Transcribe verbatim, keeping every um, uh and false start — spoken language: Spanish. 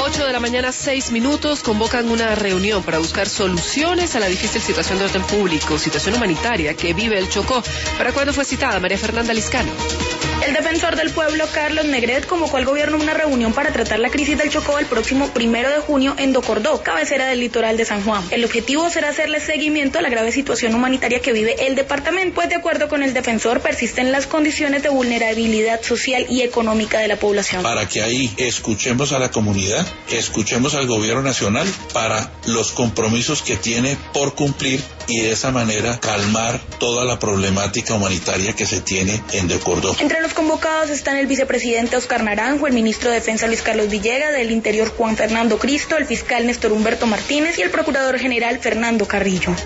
ocho de la mañana, seis minutos, convocan una reunión para buscar soluciones a la difícil situación de orden público, situación humanitaria que vive el Chocó. ¿Para cuándo fue citada María Fernanda Liscano? El defensor del pueblo, Carlos Negret, convocó al gobierno a una reunión para tratar la crisis del Chocó el próximo primero de junio en Docordó, cabecera del litoral de San Juan. El objetivo será hacerle seguimiento a la grave situación humanitaria que vive el departamento, pues de acuerdo con el defensor persisten las condiciones de vulnerabilidad social y económica de la población. Para que ahí escuchemos a la comunidad, escuchemos al gobierno nacional para los compromisos que tiene por cumplir y de esa manera calmar toda la problemática humanitaria que se tiene en Docordó. Entre los convocados están el vicepresidente Oscar Naranjo, el ministro de Defensa Luis Carlos Villegas, del Interior Juan Fernando Cristo, el fiscal Néstor Humberto Martínez y el procurador general Fernando Carrillo.